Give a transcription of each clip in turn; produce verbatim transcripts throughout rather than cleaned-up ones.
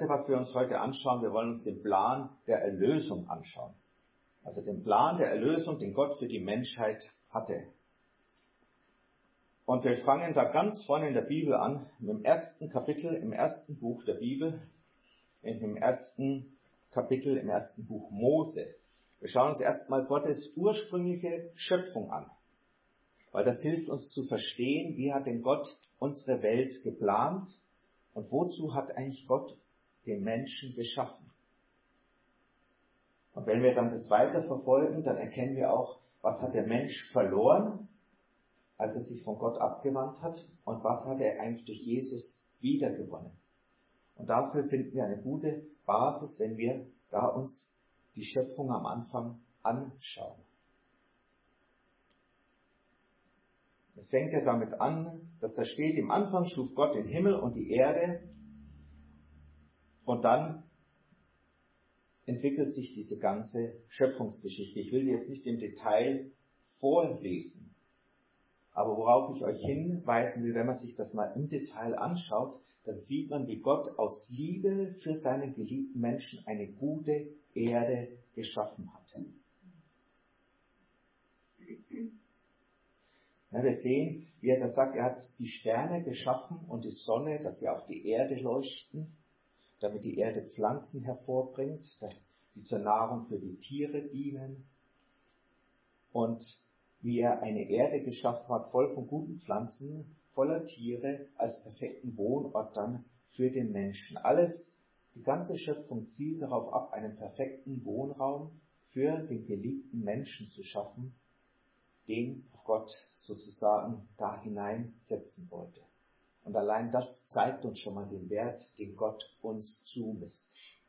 Erste, was wir uns heute anschauen, wir wollen uns den Plan der Erlösung anschauen. Also den Plan der Erlösung, den Gott für die Menschheit hatte. Und wir fangen da ganz vorne in der Bibel an, im ersten Kapitel, im ersten Buch der Bibel, im ersten Kapitel, im ersten Buch Mose. Wir schauen uns erstmal Gottes ursprüngliche Schöpfung an, weil das hilft uns zu verstehen, wie hat denn Gott unsere Welt geplant und wozu hat eigentlich Gott den Menschen geschaffen. Und wenn wir dann das weiter verfolgen, dann erkennen wir auch, was hat der Mensch verloren, als er sich von Gott abgewandt hat, und was hat er eigentlich durch Jesus wiedergewonnen. Und dafür finden wir eine gute Basis, wenn wir da uns die Schöpfung am Anfang anschauen. Es fängt ja damit an, dass da steht, im Anfang schuf Gott den Himmel und die Erde, und dann entwickelt sich diese ganze Schöpfungsgeschichte. Ich will die jetzt nicht im Detail vorlesen, aber worauf ich euch hinweisen will, wenn man sich das mal im Detail anschaut, dann sieht man, wie Gott aus Liebe für seine geliebten Menschen eine gute Erde geschaffen hat. Ja, wir sehen, wie er das sagt, er hat die Sterne geschaffen und die Sonne, dass sie auf die Erde leuchten, damit die Erde Pflanzen hervorbringt, die zur Nahrung für die Tiere dienen. Und wie er eine Erde geschaffen hat, voll von guten Pflanzen, voller Tiere, als perfekten Wohnort dann für den Menschen. Alles, die ganze Schöpfung zielt darauf ab, einen perfekten Wohnraum für den geliebten Menschen zu schaffen, den Gott sozusagen da hineinsetzen wollte. Und allein das zeigt uns schon mal den Wert, den Gott uns zumisst.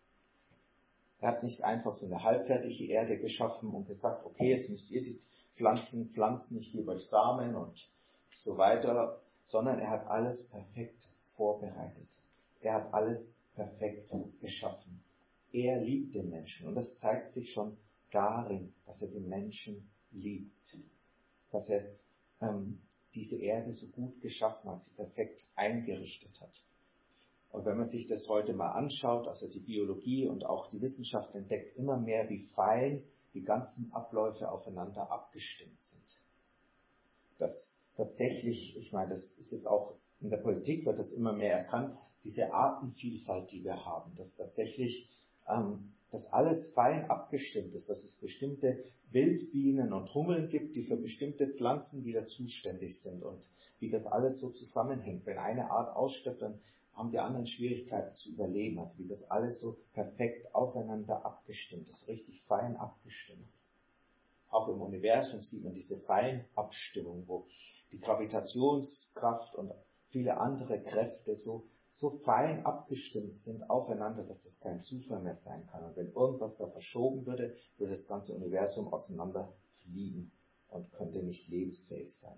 Er hat nicht einfach so eine halbfertige Erde geschaffen und gesagt, okay, jetzt müsst ihr die Pflanzen pflanzen, ich gebe euch Samen und so weiter, sondern er hat alles perfekt vorbereitet. Er hat alles perfekt geschaffen. Er liebt den Menschen und das zeigt sich schon darin, dass er den Menschen liebt. Dass er ähm, diese Erde so gut geschaffen hat, sie perfekt eingerichtet hat. Und wenn man sich das heute mal anschaut, also die Biologie und auch die Wissenschaft entdeckt immer mehr, wie fein die ganzen Abläufe aufeinander abgestimmt sind. Dass tatsächlich, ich meine, das ist jetzt auch in der Politik, wird das immer mehr erkannt, diese Artenvielfalt, die wir haben, dass tatsächlich ähm, dass alles fein abgestimmt ist, dass es bestimmte Wildbienen und Hummeln gibt, die für bestimmte Pflanzen wieder zuständig sind und wie das alles so zusammenhängt. Wenn eine Art ausstirbt, dann haben die anderen Schwierigkeiten zu überleben. Also wie das alles so perfekt aufeinander abgestimmt ist, richtig fein abgestimmt ist. Auch im Universum sieht man diese Feinabstimmung, wo die Gravitationskraft und viele andere Kräfte so, so fein abgestimmt sind aufeinander, dass das kein Zufall mehr sein kann. Und wenn irgendwas da verschoben würde, würde das ganze Universum auseinanderfliegen und könnte nicht lebensfähig sein.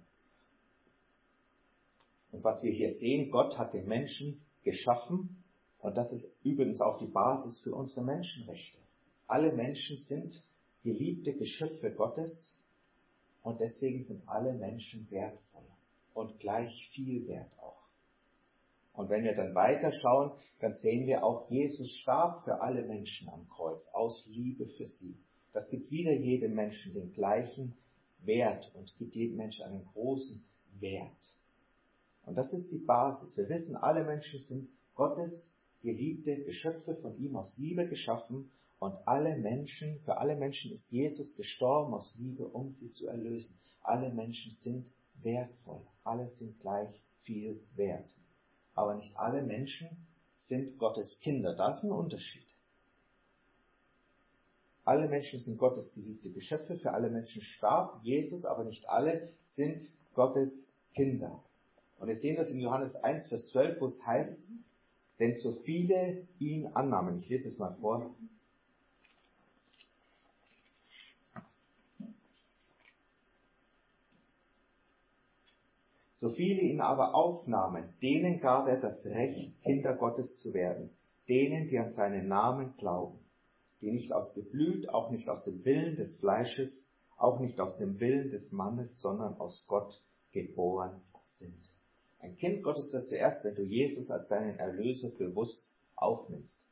Und was wir hier sehen, Gott hat den Menschen geschaffen und das ist übrigens auch die Basis für unsere Menschenrechte. Alle Menschen sind geliebte Geschöpfe Gottes und deswegen sind alle Menschen wertvoll und gleich viel wert auch. Und wenn wir dann weiterschauen, dann sehen wir auch, Jesus starb für alle Menschen am Kreuz, aus Liebe für sie. Das gibt wieder jedem Menschen den gleichen Wert und gibt jedem Menschen einen großen Wert. Und das ist die Basis. Wir wissen, alle Menschen sind Gottes geliebte Geschöpfe, von ihm aus Liebe geschaffen. Und alle Menschen, für alle Menschen ist Jesus gestorben aus Liebe, um sie zu erlösen. Alle Menschen sind wertvoll. Alle sind gleich viel wert. Aber nicht alle Menschen sind Gottes Kinder. Das ist ein Unterschied. Alle Menschen sind Gottes geliebte Geschöpfe. Für alle Menschen starb Jesus, aber nicht alle sind Gottes Kinder. Und wir sehen das in Johannes eins, Vers zwölf, wo es heißt, denn so viele ihn annahmen. Ich lese es mal vor. So viele ihn aber aufnahmen, denen gab er das Recht, Kinder Gottes zu werden, denen, die an seinen Namen glauben, die nicht aus Geblüt, auch nicht aus dem Willen des Fleisches, auch nicht aus dem Willen des Mannes, sondern aus Gott geboren sind. Ein Kind Gottes wirst du erst, wenn du Jesus als deinen Erlöser bewusst aufnimmst,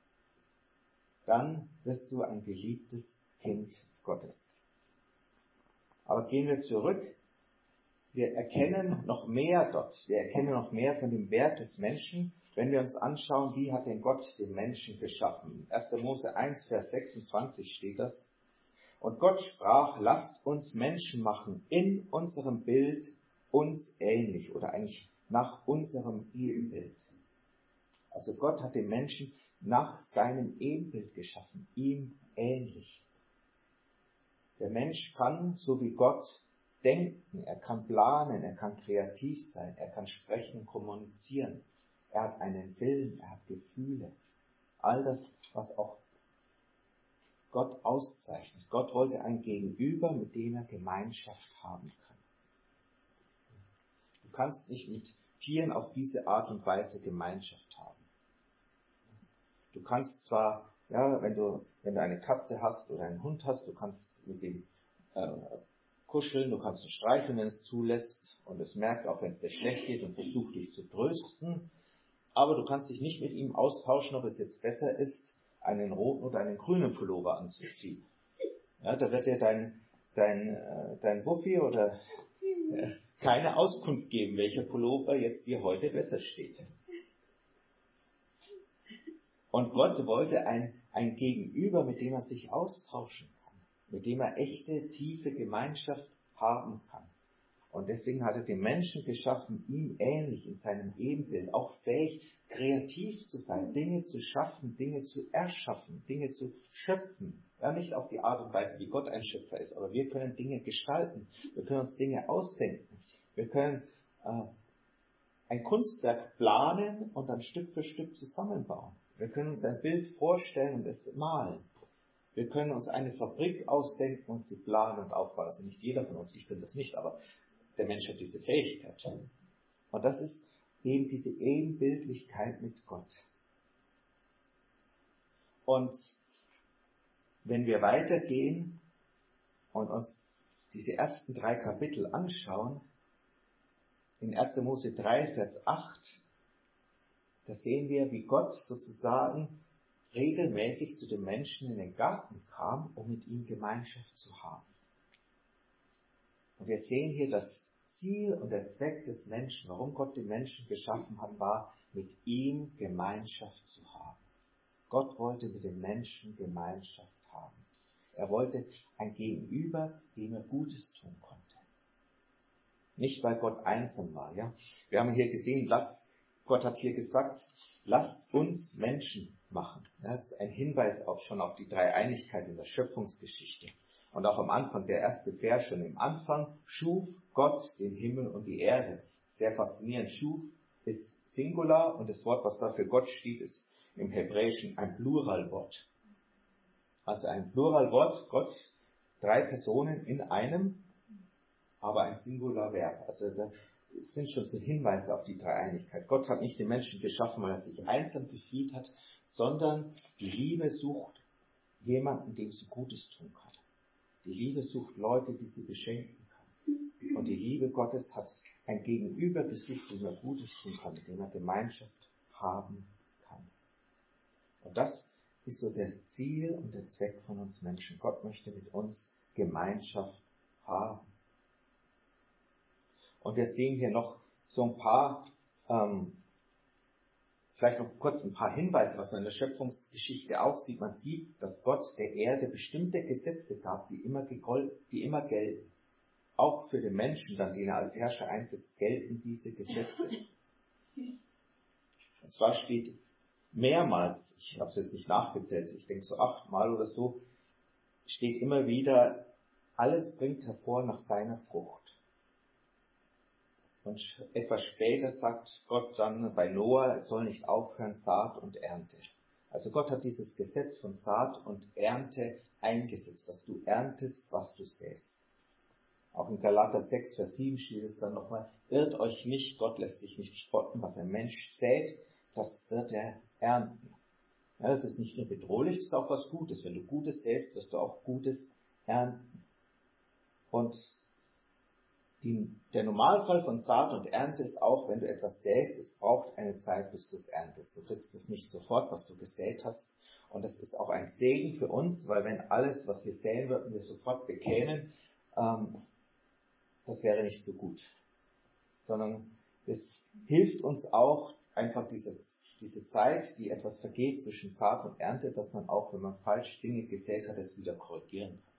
dann wirst du ein geliebtes Kind Gottes. Aber gehen wir zurück. Wir erkennen noch mehr dort. Wir erkennen noch mehr von dem Wert des Menschen, wenn wir uns anschauen, wie hat denn Gott den Menschen geschaffen. erster Mose eins, Vers sechsundzwanzig steht das. Und Gott sprach, lasst uns Menschen machen, in unserem Bild uns ähnlich oder eigentlich nach unserem Ebenbild. Also Gott hat den Menschen nach seinem Ebenbild geschaffen, ihm ähnlich. Der Mensch kann, so wie Gott, denken, er kann planen, er kann kreativ sein, er kann sprechen, kommunizieren. Er hat einen Willen, er hat Gefühle. All das, was auch Gott auszeichnet. Gott wollte ein Gegenüber, mit dem er Gemeinschaft haben kann. Du kannst nicht mit Tieren auf diese Art und Weise Gemeinschaft haben. Du kannst zwar, ja, wenn du, wenn du eine Katze hast oder einen Hund hast, du kannst mit dem äh, kuscheln, du kannst es streicheln, wenn es zulässt und es merkt, auch wenn es dir schlecht geht und versucht dich zu trösten. Aber du kannst dich nicht mit ihm austauschen, ob es jetzt besser ist, einen roten oder einen grünen Pullover anzuziehen. Ja, da wird dir dein, dein, äh, dein Wuffi oder äh, keine Auskunft geben, welcher Pullover jetzt dir heute besser steht. Und Gott wollte ein, ein Gegenüber, mit dem er sich austauschen kann, mit dem er echte, tiefe Gemeinschaft haben kann. Und deswegen hat er den Menschen geschaffen, ihm ähnlich, in seinem Ebenbild, auch fähig, kreativ zu sein, Dinge zu schaffen, Dinge zu erschaffen, Dinge zu schöpfen. Ja, nicht auf die Art und Weise, wie Gott ein Schöpfer ist, aber wir können Dinge gestalten, wir können uns Dinge ausdenken, wir können äh, ein Kunstwerk planen und dann Stück für Stück zusammenbauen. Wir können uns ein Bild vorstellen und es malen. Wir können uns eine Fabrik ausdenken und sie planen und aufbauen. Also nicht jeder von uns, ich bin das nicht, aber der Mensch hat diese Fähigkeit. Und das ist eben diese Ebenbildlichkeit mit Gott. Und wenn wir weitergehen und uns diese ersten drei Kapitel anschauen, in erster Mose drei, Vers acht, da sehen wir, wie Gott sozusagen regelmäßig zu dem Menschen in den Garten kam, um mit ihm Gemeinschaft zu haben. Und wir sehen hier, das Ziel und der Zweck des Menschen, warum Gott den Menschen geschaffen hat, war, mit ihm Gemeinschaft zu haben. Gott wollte mit den Menschen Gemeinschaft haben. Er wollte ein Gegenüber, dem er Gutes tun konnte. Nicht, weil Gott einsam war. Ja? Wir haben hier gesehen, lasst, Gott hat hier gesagt, lasst uns Menschen machen. Das ist ein Hinweis auch schon auf die Dreieinigkeit in der Schöpfungsgeschichte. Und auch am Anfang, der erste Vers, schon im Anfang, schuf Gott den Himmel und die Erde. Sehr faszinierend. Schuf ist Singular und das Wort, was da für Gott steht, ist im Hebräischen ein Pluralwort. Also ein Pluralwort, Gott, drei Personen in einem, aber ein Singularverb. Also das sind schon so Hinweise auf die Dreieinigkeit. Gott hat nicht den Menschen geschaffen, weil er sich einsam gefühlt hat, sondern die Liebe sucht jemanden, dem sie Gutes tun kann. Die Liebe sucht Leute, die sie beschenken kann. Und die Liebe Gottes hat ein Gegenüber gesucht, dem er Gutes tun kann, mit dem er Gemeinschaft haben kann. Und das ist so das Ziel und der Zweck von uns Menschen. Gott möchte mit uns Gemeinschaft haben. Und wir sehen hier noch so ein paar, ähm, vielleicht noch kurz ein paar Hinweise, was man in der Schöpfungsgeschichte auch sieht. Man sieht, dass Gott der Erde bestimmte Gesetze gab, die immer, gegol- die immer gelten. Auch für den Menschen, dann, den er als Herrscher einsetzt, gelten diese Gesetze. Und zwar steht mehrmals, ich habe es jetzt nicht nachgezählt, ich denke so achtmal oder so, steht immer wieder, alles bringt hervor nach seiner Frucht. Und etwas später sagt Gott dann bei Noah, es soll nicht aufhören, Saat und Ernte. Also Gott hat dieses Gesetz von Saat und Ernte eingesetzt, dass du erntest, was du säst. Auch in Galater sechs, Vers sieben steht es dann nochmal, irrt euch nicht, Gott lässt sich nicht spotten, was ein Mensch sät, das wird er ernten. Ja, das ist nicht nur bedrohlich, das ist auch was Gutes. Wenn du Gutes säst, wirst du auch Gutes ernten. Und die, der Normalfall von Saat und Ernte ist auch, wenn du etwas säst, es braucht eine Zeit, bis du es erntest. Du kriegst es nicht sofort, was du gesät hast. Und das ist auch ein Segen für uns, weil wenn alles, was wir säen würden, wir sofort bekämen, ähm, das wäre nicht so gut. Sondern das hilft uns auch, einfach diese, diese Zeit, die etwas vergeht zwischen Saat und Ernte, dass man auch, wenn man falsch Dinge gesät hat, es wieder korrigieren kann.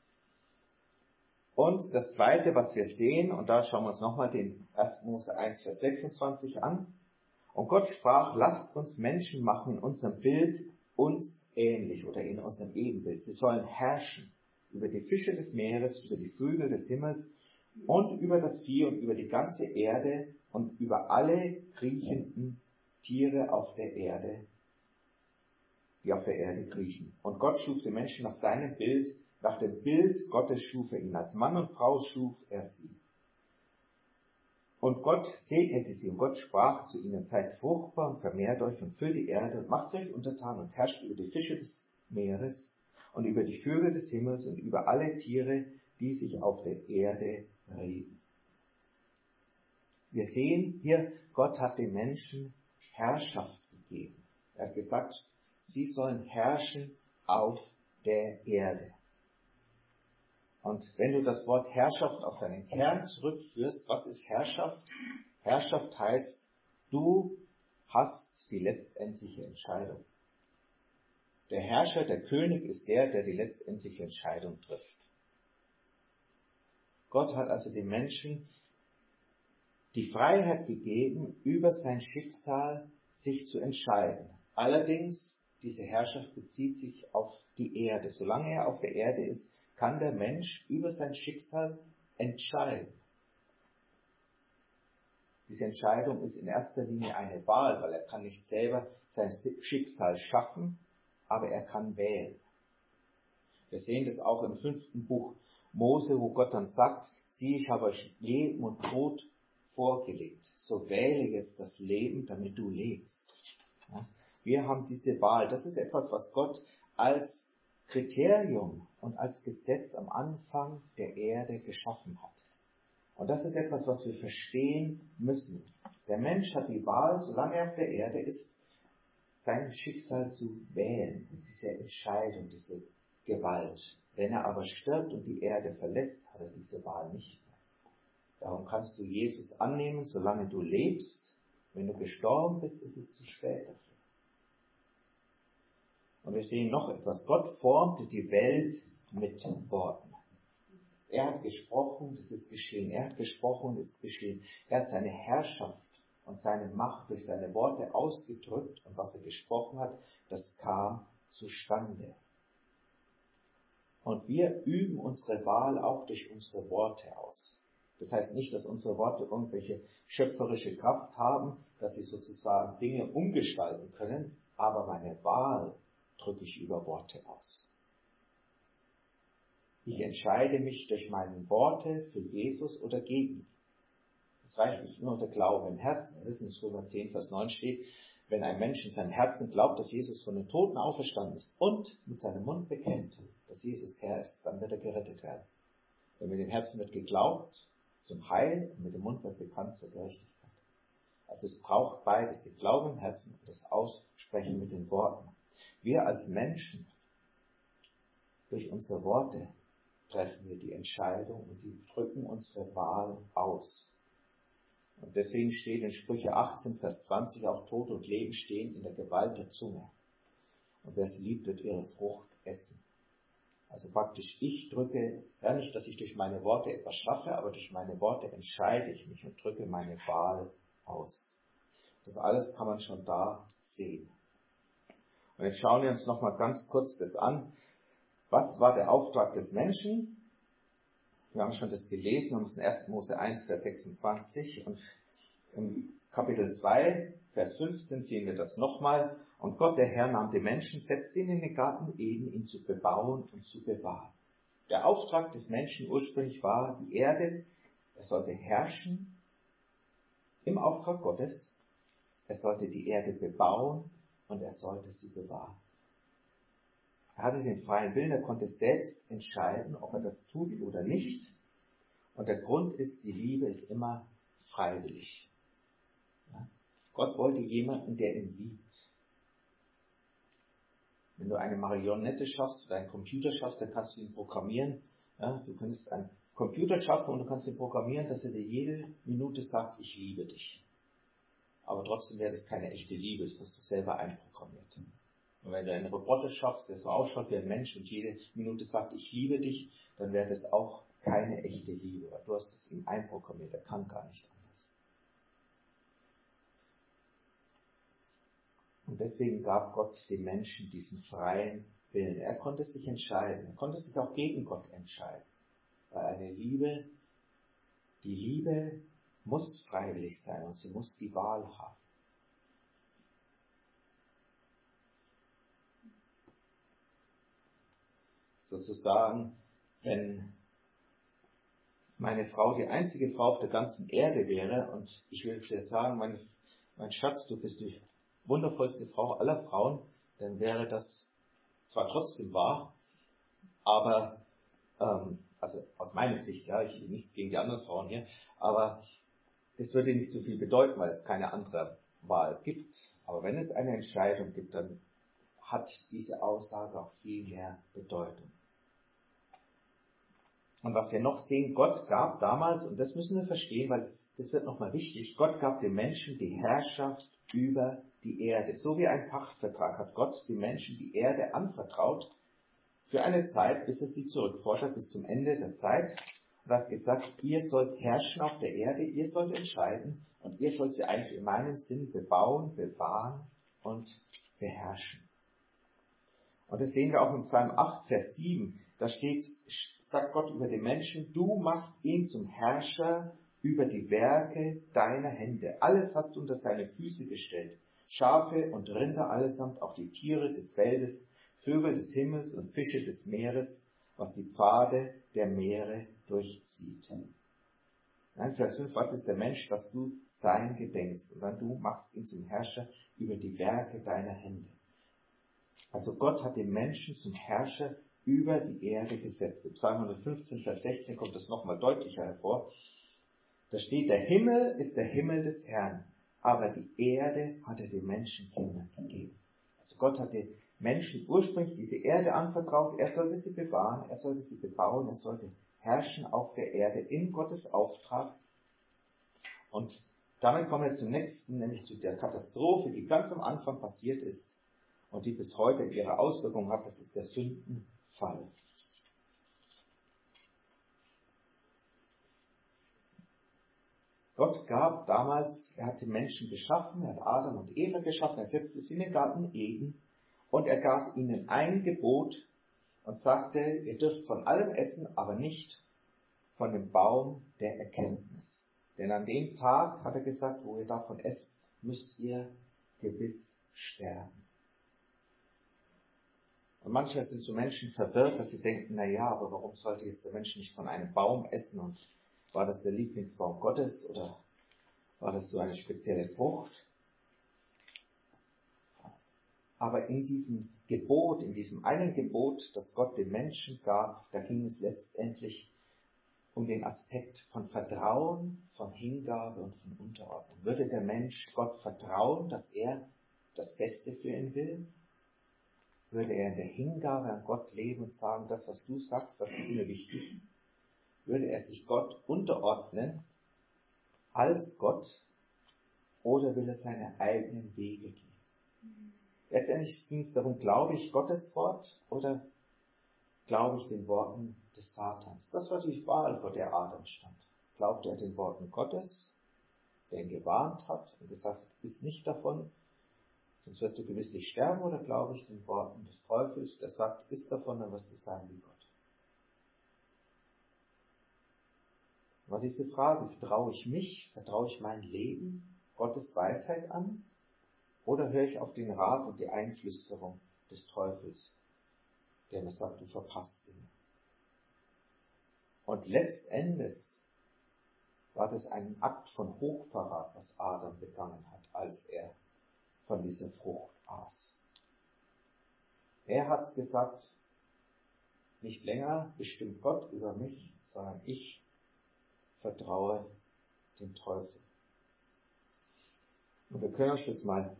Und das Zweite, was wir sehen, und da schauen wir uns nochmal den ersten Mose eins, Vers sechsundzwanzig an. Und Gott sprach, lasst uns Menschen machen in unserem Bild, uns ähnlich oder in unserem Ebenbild. Sie sollen herrschen über die Fische des Meeres, über die Vögel des Himmels und über das Vieh und über die ganze Erde und über alle kriechenden Tiere auf der Erde, die auf der Erde kriechen. Und Gott schuf den Menschen nach seinem Bild, nach dem Bild Gottes schuf er ihn. Als Mann und Frau schuf er sie. Und Gott segnete sie und Gott sprach zu ihnen, seid fruchtbar und vermehrt euch und füllt die Erde und macht euch untertan und herrscht über die Fische des Meeres und über die Vögel des Himmels und über alle Tiere, die sich auf der Erde regen. Wir sehen hier, Gott hat den Menschen Herrschaft gegeben. Er hat gesagt, sie sollen herrschen auf der Erde. Und wenn du das Wort Herrschaft auf seinen Kern zurückführst, was ist Herrschaft? Herrschaft heißt, du hast die letztendliche Entscheidung. Der Herrscher, der König ist der, der die letztendliche Entscheidung trifft. Gott hat also den Menschen die Freiheit gegeben, über sein Schicksal sich zu entscheiden. Allerdings, diese Herrschaft bezieht sich auf die Erde. Solange er auf der Erde ist, kann der Mensch über sein Schicksal entscheiden. Diese Entscheidung ist in erster Linie eine Wahl, weil er kann nicht selber sein Schicksal schaffen, aber er kann wählen. Wir sehen das auch im fünften Buch Mose, wo Gott dann sagt, sieh, ich habe euch Leben und Tod vorgelegt. So wähle jetzt das Leben, damit du lebst. Ja? Wir haben diese Wahl. Das ist etwas, was Gott als Kriterium und als Gesetz am Anfang der Erde geschaffen hat. Und das ist etwas, was wir verstehen müssen. Der Mensch hat die Wahl, solange er auf der Erde ist, sein Schicksal zu wählen, diese Entscheidung, diese Gewalt. Wenn er aber stirbt und die Erde verlässt, hat er diese Wahl nicht mehr. Darum kannst du Jesus annehmen, solange du lebst. Wenn du gestorben bist, ist es zu spät dafür. Und wir sehen noch etwas. Gott formte die Welt mit Worten. Er hat gesprochen, das ist geschehen. Er hat gesprochen, das ist geschehen. Er hat seine Herrschaft und seine Macht durch seine Worte ausgedrückt. Und was er gesprochen hat, das kam zustande. Und wir üben unsere Wahl auch durch unsere Worte aus. Das heißt nicht, dass unsere Worte irgendwelche schöpferische Kraft haben, dass sie sozusagen Dinge umgestalten können, aber meine Wahl drücke ich über Worte aus. Ich entscheide mich durch meine Worte für Jesus oder gegen ihn. Es reicht nicht nur der Glaube im Herzen. Wir wissen, in Römer zehn, Vers neun steht, wenn ein Mensch in seinem Herzen glaubt, dass Jesus von den Toten auferstanden ist und mit seinem Mund bekennt, dass Jesus Herr ist, dann wird er gerettet werden. Denn mit dem Herzen wird geglaubt zum Heil und mit dem Mund wird bekannt zur Gerechtigkeit. Also es braucht beides, den Glauben im Herzen und das Aussprechen mit den Worten. Wir als Menschen, durch unsere Worte, treffen wir die Entscheidung und die drücken unsere Wahl aus. Und deswegen steht in Sprüche achtzehn, Vers zwanzig, auch Tod und Leben stehen in der Gewalt der Zunge. Und wer sie liebt, wird ihre Frucht essen. Also praktisch, ich drücke, ja nicht, dass ich durch meine Worte etwas schaffe, aber durch meine Worte entscheide ich mich und drücke meine Wahl aus. Das alles kann man schon da sehen. Und jetzt schauen wir uns nochmal ganz kurz das an. Was war der Auftrag des Menschen? Wir haben schon das gelesen, wir haben es in ersten Mose eins, Vers sechsundzwanzig und im Kapitel zwei, Vers fünfzehn sehen wir das nochmal. Und Gott, der Herr, nahm den Menschen, setzte ihn in den Garten Eden, ihn zu bebauen und zu bewahren. Der Auftrag des Menschen ursprünglich war, die Erde, er sollte herrschen im Auftrag Gottes, er sollte die Erde bebauen und er sollte sie bewahren. Er hatte den freien Willen, er konnte selbst entscheiden, ob er das tut oder nicht. Und der Grund ist, die Liebe ist immer freiwillig. Ja? Gott wollte jemanden, der ihn liebt. Wenn du eine Marionette schaffst oder einen Computer schaffst, dann kannst du ihn programmieren. Ja? Du kannst einen Computer schaffen und du kannst ihn programmieren, dass er dir jede Minute sagt, ich liebe dich. Aber trotzdem wäre das keine echte Liebe, das hast du selber einprogrammiert. Und wenn du einen Roboter schaffst, der so ausschaut wie ein Mensch und jede Minute sagt, ich liebe dich, dann wäre das auch keine echte Liebe, weil du hast es ihm einprogrammiert, er kann gar nicht anders. Und deswegen gab Gott dem Menschen diesen freien Willen. Er konnte sich entscheiden, er konnte sich auch gegen Gott entscheiden. Weil eine Liebe, die Liebe muss freiwillig sein und sie muss die Wahl haben. Sozusagen, wenn meine Frau die einzige Frau auf der ganzen Erde wäre und ich würde dir sagen, mein, mein Schatz, du bist die wundervollste Frau aller Frauen, dann wäre das zwar trotzdem wahr, aber, ähm, also aus meiner Sicht, ja, ich will nichts gegen die anderen Frauen hier, aber es würde nicht so viel bedeuten, weil es keine andere Wahl gibt. Aber wenn es eine Entscheidung gibt, dann hat diese Aussage auch viel mehr Bedeutung. Und was wir noch sehen, Gott gab damals, und das müssen wir verstehen, weil das, das wird nochmal wichtig, Gott gab dem Menschen die Herrschaft über die Erde. So wie ein Pachtvertrag hat Gott dem Menschen die Erde anvertraut, für eine Zeit, bis er sie zurückfordert, bis zum Ende der Zeit, und hat gesagt, ihr sollt herrschen auf der Erde, ihr sollt entscheiden, und ihr sollt sie eigentlich in meinem Sinn bebauen, bewahren und beherrschen. Und das sehen wir auch im Psalm acht, Vers sieben, da steht, sagt Gott über den Menschen, du machst ihn zum Herrscher über die Werke deiner Hände. Alles hast du unter seine Füße gestellt. Schafe und Rinder allesamt, auch die Tiere des Feldes, Vögel des Himmels und Fische des Meeres, was die Pfade der Meere durchzieht. Nein, Vers fünf, was ist der Mensch, dass du sein gedenkst? Und dann du machst ihn zum Herrscher über die Werke deiner Hände. Also Gott hat den Menschen zum Herrscher über die Erde gesetzt. Im Psalm hundertfünfzehn, Vers sechzehn kommt das nochmal deutlicher hervor. Da steht, der Himmel ist der Himmel des Herrn, aber die Erde hat er den Menschenkindern gegeben. Also Gott hat den Menschen ursprünglich diese Erde anvertraut, er sollte sie bewahren, er sollte sie bebauen, er sollte herrschen auf der Erde in Gottes Auftrag. Und damit kommen wir zum nächsten, nämlich zu der Katastrophe, die ganz am Anfang passiert ist und die bis heute ihre Auswirkungen hat, das ist der Sündenfall. Gott gab damals, er hat die Menschen geschaffen, er hat Adam und Eva geschaffen, er setzte sie in den Garten Eden und er gab ihnen ein Gebot und sagte, ihr dürft von allem essen, aber nicht von dem Baum der Erkenntnis. Denn an dem Tag, hat er gesagt, wo ihr davon esst, müsst ihr gewiss sterben. Und manchmal sind so Menschen verwirrt, dass sie denken, na ja, aber warum sollte jetzt der Mensch nicht von einem Baum essen? Und war das der Lieblingsbaum Gottes oder war das so eine spezielle Frucht? Aber in diesem Gebot, in diesem einen Gebot, das Gott dem Menschen gab, da ging es letztendlich um den Aspekt von Vertrauen, von Hingabe und von Unterordnung. Würde der Mensch Gott vertrauen, dass er das Beste für ihn will? Würde er in der Hingabe an Gott leben und sagen, das, was du sagst, das ist mir wichtig? Würde er sich Gott unterordnen als Gott oder will er seine eigenen Wege gehen? Letztendlich ging es darum, glaube ich Gottes Wort oder glaube ich den Worten des Satans? Das war die Wahl, vor der Adam stand. Glaubte er den Worten Gottes, der ihn gewarnt hat und gesagt, iss nicht davon, sonst wirst du gewisslich sterben, oder glaube ich den Worten des Teufels, der sagt, iss davon, dann wirst du sein wie Gott? War diese Frage, vertraue ich mich, vertraue ich mein Leben Gottes Weisheit an, oder höre ich auf den Rat und die Einflüsterung des Teufels, der mir sagt, du verpasst ihn? Und letztendlich war das ein Akt von Hochverrat, was Adam begangen hat, als er von dieser Frucht aß. Er hat gesagt, nicht länger bestimmt Gott über mich, sondern ich vertraue dem Teufel. Und wir können uns das mal,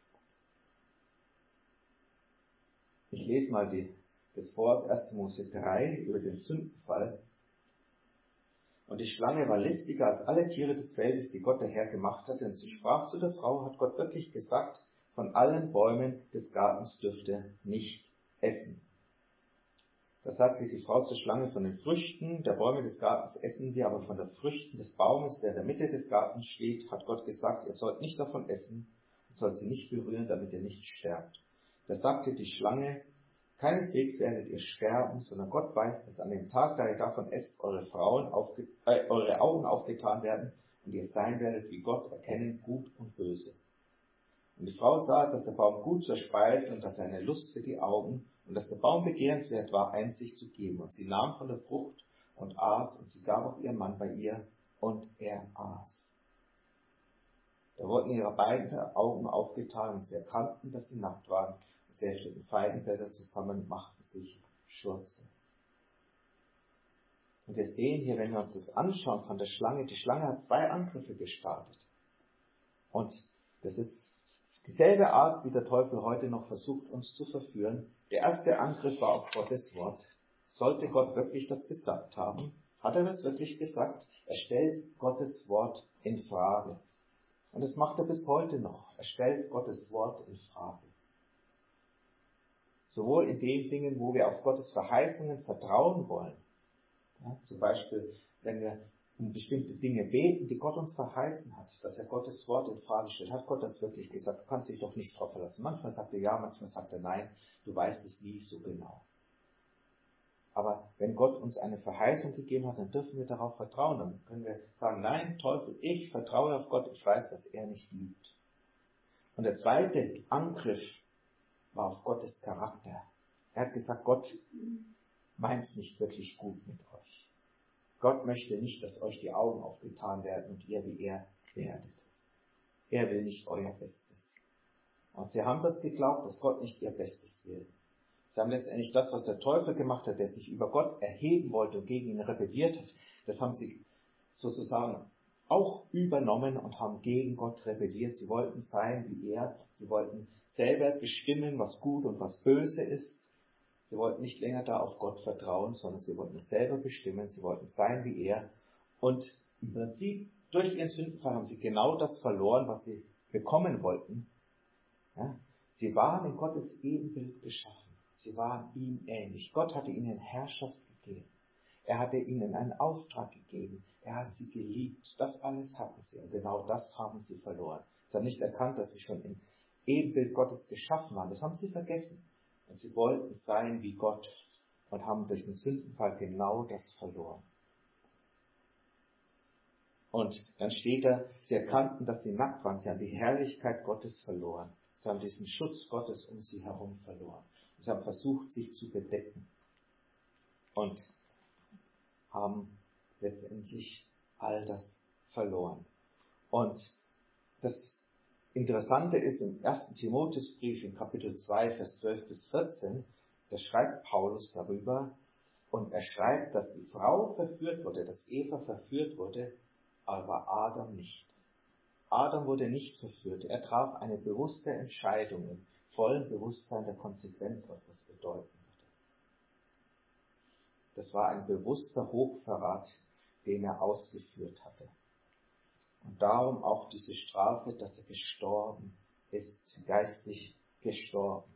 ich lese mal die, das vor aus erster Mose drei über den Sündenfall. Und die Schlange war listiger als alle Tiere des Feldes, die Gott der Herr gemacht hatte. Und sie sprach zu der Frau, hat Gott wirklich gesagt, von allen Bäumen des Gartens dürft ihr nicht essen. Da sagte die Frau zur Schlange, von den Früchten der Bäume des Gartens essen wir, aber von den Früchten des Baumes, der in der Mitte des Gartens steht, hat Gott gesagt, ihr sollt nicht davon essen und sollt sie nicht berühren, damit ihr nicht sterbt. Da sagte die Schlange, keineswegs werdet ihr sterben, sondern Gott weiß, dass an dem Tag, da ihr davon esst, eure, Frauen aufge- äh, eure Augen aufgetan werden und ihr sein werdet wie Gott, erkennen Gut und Böse. Und die Frau sah, dass der Baum gut zur Speise und dass er eine Lust für die Augen und dass der Baum begehrenswert war, Einsicht zu geben. Und sie nahm von der Frucht und aß und sie gab auch ihrem Mann bei ihr und er aß. Da wurden ihre beiden Augen aufgetan und sie erkannten, dass sie nackt waren. Und sie hefteten Feigenblätter zusammen und machten sich Schürze. Und wir sehen hier, wenn wir uns das anschauen von der Schlange, die Schlange hat zwei Angriffe gestartet. Und das ist dieselbe Art, wie der Teufel heute noch versucht, uns zu verführen. Der erste Angriff war auf Gottes Wort. Sollte Gott wirklich das gesagt haben? Hat er das wirklich gesagt? Er stellt Gottes Wort in Frage. Und das macht er bis heute noch. Er stellt Gottes Wort in Frage. Sowohl in den Dingen, wo wir auf Gottes Verheißungen vertrauen wollen. Ja, zum Beispiel, wenn wir um bestimmte Dinge beten, die Gott uns verheißen hat, dass er Gottes Wort in Frage stellt. Hat Gott das wirklich gesagt? Du kannst dich doch nicht drauf verlassen. Manchmal sagt er ja, manchmal sagt er nein. Du weißt es nie so genau. Aber wenn Gott uns eine Verheißung gegeben hat, dann dürfen wir darauf vertrauen. Dann können wir sagen, nein, Teufel, ich vertraue auf Gott. Ich weiß, dass er nicht lügt. Und der zweite Angriff war auf Gottes Charakter. Er hat gesagt, Gott meint es nicht wirklich gut mit euch. Gott möchte nicht, dass euch die Augen aufgetan werden und ihr wie er werdet. Er will nicht euer Bestes. Und sie haben das geglaubt, dass Gott nicht ihr Bestes will. Sie haben letztendlich das, was der Teufel gemacht hat, der sich über Gott erheben wollte und gegen ihn rebelliert hat, das haben sie sozusagen auch übernommen und haben gegen Gott rebelliert. Sie wollten sein wie er. Sie wollten selber bestimmen, was gut und was böse ist. Sie wollten nicht länger da auf Gott vertrauen, sondern sie wollten es selber bestimmen, sie wollten sein wie er. Und im Prinzip, durch ihren Sündenfall haben sie genau das verloren, was sie bekommen wollten. Ja? Sie waren in Gottes Ebenbild geschaffen. Sie waren ihm ähnlich. Gott hatte ihnen Herrschaft gegeben. Er hatte ihnen einen Auftrag gegeben. Er hat sie geliebt. Das alles hatten sie. Und genau das haben sie verloren. Sie haben nicht erkannt, dass sie schon im Ebenbild Gottes geschaffen waren. Das haben sie vergessen. Und sie wollten sein wie Gott und haben durch den Sündenfall genau das verloren. Und dann steht da, sie erkannten, dass sie nackt waren. Sie haben die Herrlichkeit Gottes verloren. Sie haben diesen Schutz Gottes um sie herum verloren. Sie haben versucht, sich zu bedecken. Und haben letztendlich all das verloren. Und das Interessante ist, im ersten Timotheusbrief in Kapitel zwei, Vers zwölf bis vierzehn, da schreibt Paulus darüber, und er schreibt, dass die Frau verführt wurde, dass Eva verführt wurde, aber Adam nicht. Adam wurde nicht verführt. Er traf eine bewusste Entscheidung im vollen Bewusstsein der Konsequenz, was das bedeuten würde. Das war ein bewusster Hochverrat, den er ausgeführt hatte. Und darum auch diese Strafe, dass er gestorben ist, geistlich gestorben.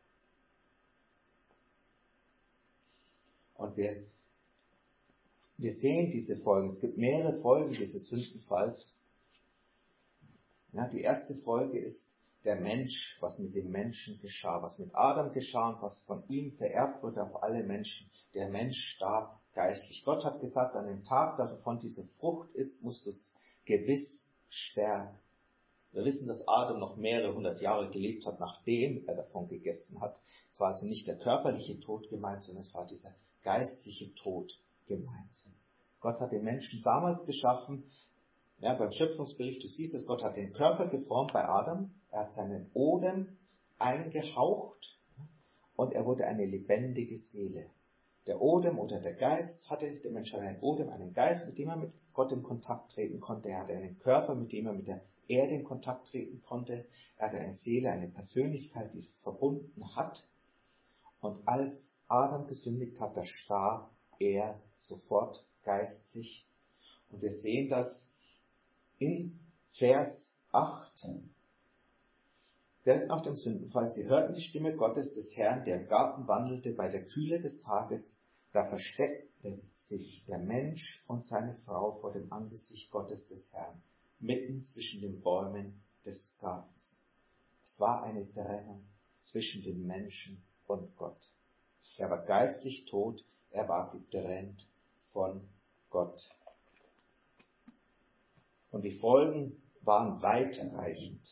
Und wir, wir sehen diese Folgen. Es gibt mehrere Folgen dieses Sündenfalls. Ja, die erste Folge ist der Mensch, was mit dem Menschen geschah, was mit Adam geschah und was von ihm vererbt wurde auf alle Menschen. Der Mensch starb geistlich. Gott hat gesagt, an dem Tag, da du von dieser Frucht isst, musst du es gewiss sterben. Wir wissen, dass Adam noch mehrere hundert Jahre gelebt hat, nachdem er davon gegessen hat. Es war also nicht der körperliche Tod gemeint, sondern es war dieser geistliche Tod gemeint. Gott hat den Menschen damals geschaffen, ja, beim Schöpfungsbericht, du siehst es, Gott hat den Körper geformt bei Adam, er hat seinen Odem eingehaucht und er wurde eine lebendige Seele. Der Odem oder der Geist hatte, der Mensch hatte einen Odem, einen Geist, mit dem er mit Gott in Kontakt treten konnte. Er hatte einen Körper, mit dem er mit der Erde in Kontakt treten konnte. Er hatte eine Seele, eine Persönlichkeit, die es verbunden hat. Und als Adam gesündigt hat, da starb er sofort geistlich. Und wir sehen das in Vers acht. Direkt nach dem Sündenfall, sie hörten die Stimme Gottes des Herrn, der im Garten wandelte bei der Kühle des Tages. Da versteckte sich der Mensch und seine Frau vor dem Angesicht Gottes des Herrn, mitten zwischen den Bäumen des Gartens. Es war eine Trennung zwischen dem Menschen und Gott. Er war geistlich tot, er war getrennt von Gott. Und die Folgen waren weitreichend.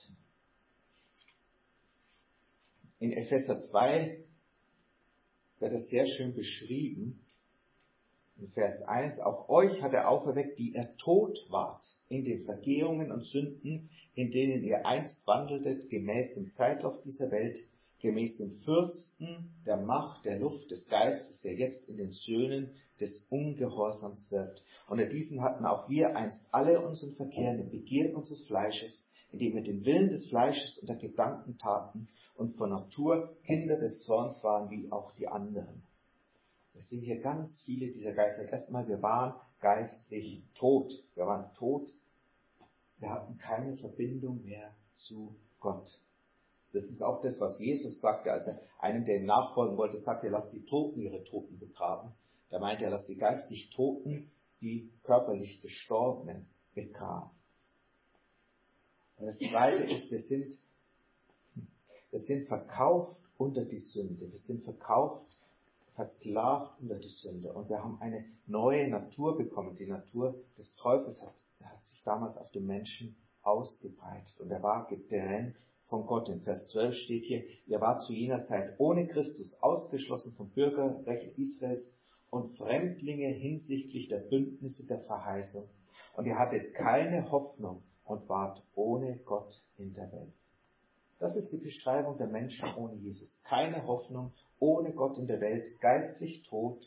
In Epheser zwei wird das sehr schön beschrieben. In Vers eins, auch euch hat er auferweckt, die ihr tot wart, in den Vergehungen und Sünden, in denen ihr einst wandeltet, gemäß dem Zeitlauf dieser Welt, gemäß dem Fürsten der Macht der Luft des Geistes, der jetzt in den Söhnen des Ungehorsams wirkt. Unter diesen hatten auch wir einst alle unseren Verkehr in den Begierden unseres Fleisches, indem wir den Willen des Fleisches und der Gedanken taten und von Natur Kinder des Zorns waren, wie auch die anderen. Wir sehen hier ganz viele dieser Geister. Erstmal, wir waren geistlich tot. Wir waren tot. Wir hatten keine Verbindung mehr zu Gott. Das ist auch das, was Jesus sagte, als er einem, der ihm nachfolgen wollte, sagte, lasst die Toten ihre Toten begraben. Da meinte er, lasst die geistlich Toten, die körperlich Gestorbenen begraben. Und das Zweite ist, wir sind, wir sind verkauft unter die Sünde. Wir sind verkauft, versklavt unter die Sünde. Und wir haben eine neue Natur bekommen. Die Natur des Teufels hat, hat sich damals auf den Menschen ausgebreitet. Und er war getrennt von Gott. In Vers zwölf steht hier, ihr wart zu jener Zeit ohne Christus ausgeschlossen vom Bürgerrecht Israels und Fremdlinge hinsichtlich der Bündnisse der Verheißung. Und ihr hattet keine Hoffnung und wart ohne Gott in der Welt. Das ist die Beschreibung der Menschen ohne Jesus. Keine Hoffnung, ohne Gott in der Welt, geistlich tot,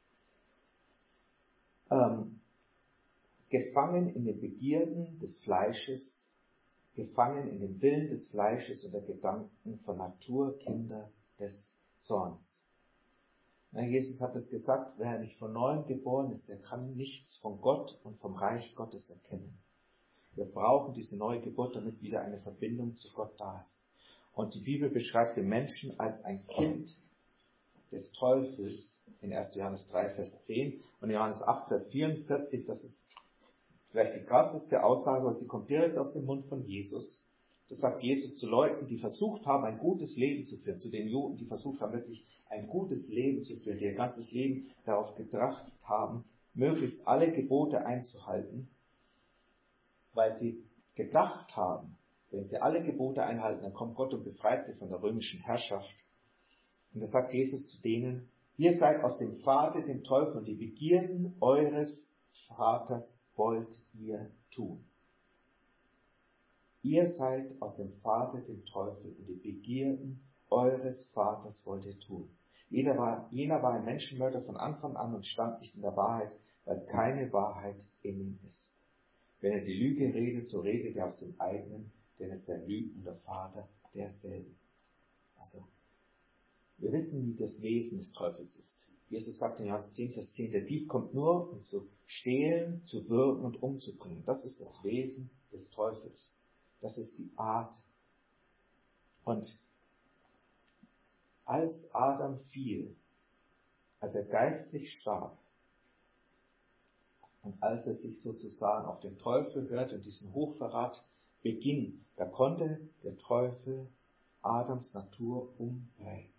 ähm, gefangen in den Begierden des Fleisches, gefangen in dem Willen des Fleisches und der Gedanken von Natur, Kinder des Zorns. Na, Jesus hat es gesagt, wer nicht von neuem geboren ist, der kann nichts von Gott und vom Reich Gottes erkennen. Wir brauchen diese neue Geburt, damit wieder eine Verbindung zu Gott da ist. Und die Bibel beschreibt den Menschen als ein Kind des Teufels in erster Johannes drei, Vers zehn und Johannes acht, Vers vierundvierzig. Das ist vielleicht die krasseste Aussage, aber sie kommt direkt aus dem Mund von Jesus. Das sagt Jesus zu Leuten, die versucht haben, ein gutes Leben zu führen, zu den Juden, die versucht haben, wirklich ein gutes Leben zu führen, die ihr ganzes Leben darauf getracht haben, möglichst alle Gebote einzuhalten, weil sie gedacht haben, wenn sie alle Gebote einhalten, dann kommt Gott und befreit sie von der römischen Herrschaft. Und da sagt Jesus zu denen, ihr seid aus dem Vater, dem Teufel, und die Begierden eures Vaters wollt ihr tun. Ihr seid aus dem Vater, dem Teufel, und die Begierden eures Vaters wollt ihr tun. Jeder war, jener war ein Menschenmörder von Anfang an und stand nicht in der Wahrheit, weil keine Wahrheit in ihm ist. Wenn er die Lüge redet, so redet er aus dem eigenen, denn es ist der lügende Vater derselben. Also, wir wissen, wie das Wesen des Teufels ist. Jesus sagt in Johannes zehn, Vers zehn, der Dieb kommt nur, um zu stehlen, zu würgen und umzubringen. Das ist das Wesen des Teufels. Das ist die Art. Und als Adam fiel, als er geistlich starb, und als er sich sozusagen auf den Teufel hört und diesen Hochverrat beging, da konnte der Teufel Adams Natur umbringen.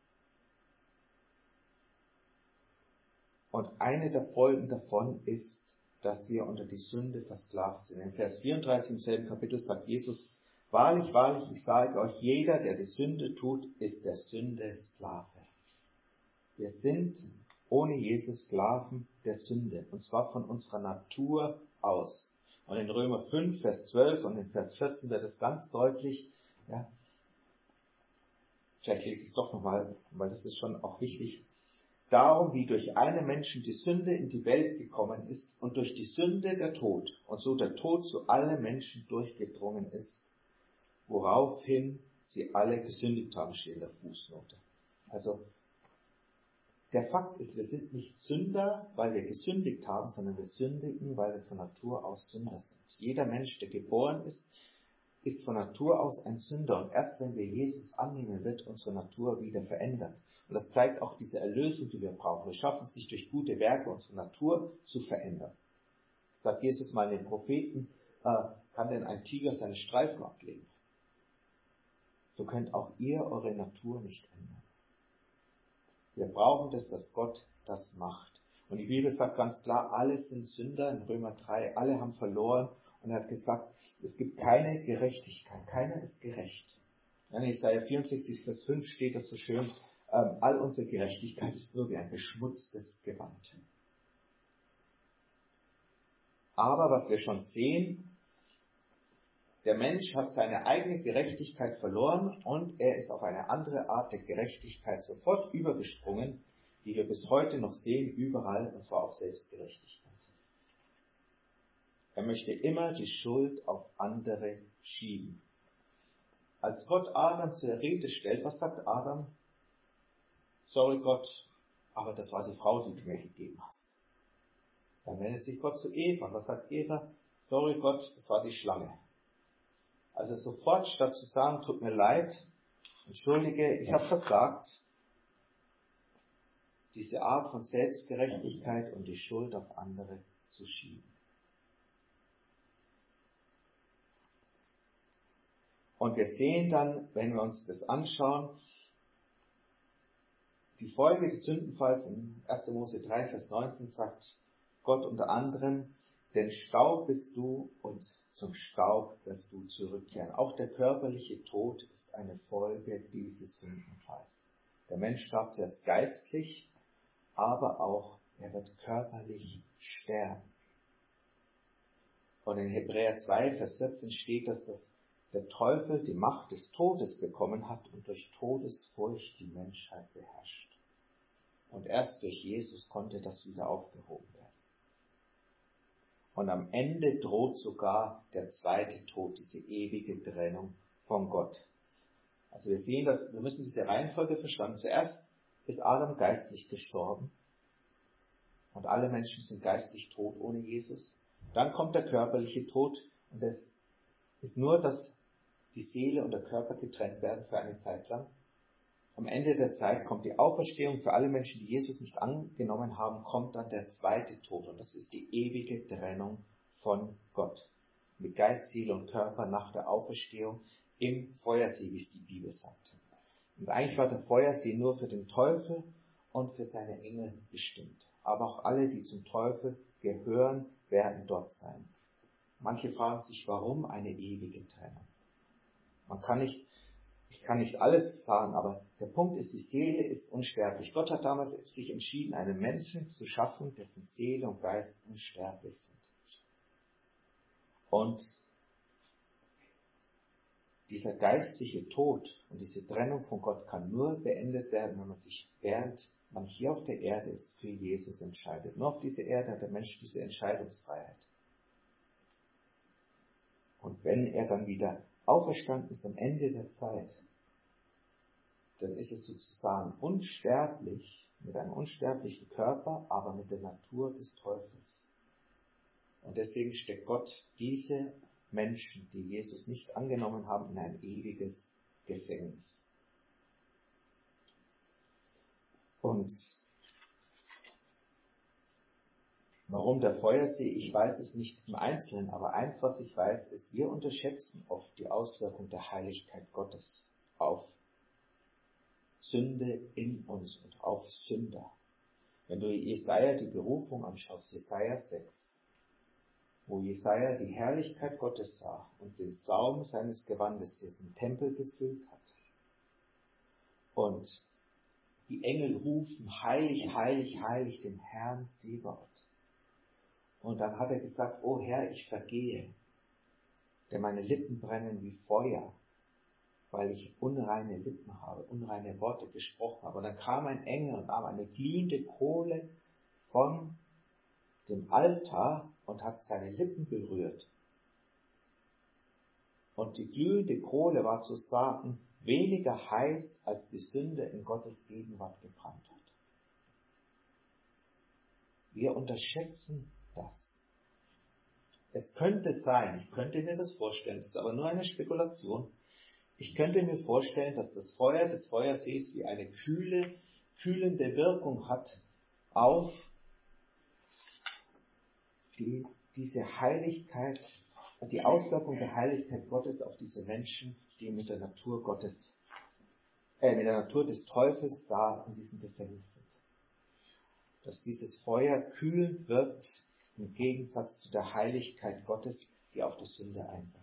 Und eine der Folgen davon ist, dass wir unter die Sünde versklavt sind. In Vers vierunddreißig im selben Kapitel sagt Jesus, wahrlich, wahrlich, ich sage euch, jeder, der die Sünde tut, ist der Sünde Sklave. Wir sind ohne Jesus Sklaven der Sünde, und zwar von unserer Natur aus. Und in Römer fünf, Vers zwölf und in Vers vierzehn wird es ganz deutlich, ja, vielleicht lese ich es doch nochmal, weil das ist schon auch wichtig. Darum, wie durch einen Menschen die Sünde in die Welt gekommen ist und durch die Sünde der Tod und so der Tod zu allen Menschen durchgedrungen ist, woraufhin sie alle gesündigt haben, steht in der Fußnote. Also, der Fakt ist, wir sind nicht Sünder, weil wir gesündigt haben, sondern wir sündigen, weil wir von Natur aus Sünder sind. Jeder Mensch, der geboren ist, ist von Natur aus ein Sünder. Und erst wenn wir Jesus annehmen, wird unsere Natur wieder verändert. Und das zeigt auch diese Erlösung, die wir brauchen. Wir schaffen es nicht durch gute Werke, unsere Natur zu verändern. Sagt Jesus mal den Propheten, äh, kann denn ein Tiger seine Streifen ablegen? So könnt auch ihr eure Natur nicht ändern. Wir brauchen das, dass Gott das macht. Und die Bibel sagt ganz klar, alle sind Sünder, in Römer drei, alle haben verloren. Und er hat gesagt, es gibt keine Gerechtigkeit, keiner ist gerecht. In Jesaja vierundsechzig, Vers fünf steht das so schön, ähm, all unsere Gerechtigkeit ist nur wie ein beschmutztes Gewand. Aber was wir schon sehen, der Mensch hat seine eigene Gerechtigkeit verloren und er ist auf eine andere Art der Gerechtigkeit sofort übergesprungen, die wir bis heute noch sehen, überall, und zwar auf Selbstgerechtigkeit. Er möchte immer die Schuld auf andere schieben. Als Gott Adam zur Rede stellt, was sagt Adam? Sorry Gott, aber das war die Frau, die du mir gegeben hast. Dann wendet sich Gott zu Eva. Was sagt Eva? Sorry Gott, das war die Schlange. Also sofort, statt zu sagen, tut mir leid, entschuldige, ich habe versagt, diese Art von Selbstgerechtigkeit und die Schuld auf andere zu schieben. Und wir sehen dann, wenn wir uns das anschauen, die Folge des Sündenfalls in erster Mose drei, Vers neunzehn sagt Gott unter anderem, denn Staub bist du und zum Staub wirst du zurückkehren. Auch der körperliche Tod ist eine Folge dieses Sündenfalls. Der Mensch starb zuerst geistlich, aber auch er wird körperlich sterben. Und in Hebräer zwei, Vers vierzehn steht, dass das der Teufel die Macht des Todes bekommen hat und durch Todesfurcht die Menschheit beherrscht. Und erst durch Jesus konnte das wieder aufgehoben werden. Und am Ende droht sogar der zweite Tod, diese ewige Trennung von Gott. Also wir sehen das, wir müssen diese Reihenfolge verstanden. Zuerst ist Adam geistlich gestorben und alle Menschen sind geistlich tot ohne Jesus. Dann kommt der körperliche Tod und das ist nur, dass die Seele und der Körper getrennt werden für eine Zeit lang. Am Ende der Zeit kommt die Auferstehung. Für alle Menschen, die Jesus nicht angenommen haben, kommt dann der zweite Tod. Und das ist die ewige Trennung von Gott. Mit Geist, Seele und Körper nach der Auferstehung im Feuersee, wie es die Bibel sagt. Und eigentlich war der Feuersee nur für den Teufel und für seine Engel bestimmt. Aber auch alle, die zum Teufel gehören, werden dort sein. Manche fragen sich, warum eine ewige Trennung? Man kann nicht, ich kann nicht alles sagen, aber der Punkt ist, die Seele ist unsterblich. Gott hat damals sich entschieden, einen Menschen zu schaffen, dessen Seele und Geist unsterblich sind. Und dieser geistliche Tod und diese Trennung von Gott kann nur beendet werden, wenn man sich, während man hier auf der Erde ist, für Jesus entscheidet. Nur auf dieser Erde hat der Mensch diese Entscheidungsfreiheit. Und wenn er dann wieder auferstanden ist am Ende der Zeit, dann ist es sozusagen unsterblich, mit einem unsterblichen Körper, aber mit der Natur des Teufels. Und deswegen steckt Gott diese Menschen, die Jesus nicht angenommen haben, in ein ewiges Gefängnis. Und warum der Feuersee? Ich weiß es nicht im Einzelnen, aber eins, was ich weiß, ist, wir unterschätzen oft die Auswirkung der Heiligkeit Gottes auf Sünde in uns und auf Sünder. Wenn du Jesaja die Berufung anschaust, Jesaja sechs, wo Jesaja die Herrlichkeit Gottes sah und den Saum seines Gewandes, dessen Tempel gefüllt hat. Und die Engel rufen, heilig, heilig, heilig, den Herrn Zebaoth. Und dann hat er gesagt, oh Herr, ich vergehe, denn meine Lippen brennen wie Feuer, weil ich unreine Lippen habe, unreine Worte gesprochen habe. Und dann kam ein Engel und nahm eine glühende Kohle von dem Altar und hat seine Lippen berührt. Und die glühende Kohle war zu sagen, weniger heiß, als die Sünde in Gottes Gegenwart gebrannt hat. Wir unterschätzen das. Es könnte sein, ich könnte mir das vorstellen, das ist aber nur eine Spekulation, ich könnte mir vorstellen, dass das Feuer des Feuersees wie eine kühle, kühlende Wirkung hat auf die, diese Heiligkeit, die Auswirkung der Heiligkeit Gottes auf diese Menschen, die mit der Natur Gottes, äh, mit der Natur des Teufels da in diesem Gefängnis sind. Dass dieses Feuer kühlend wirkt im Gegensatz zu der Heiligkeit Gottes, die auf der Sünde einwirkt.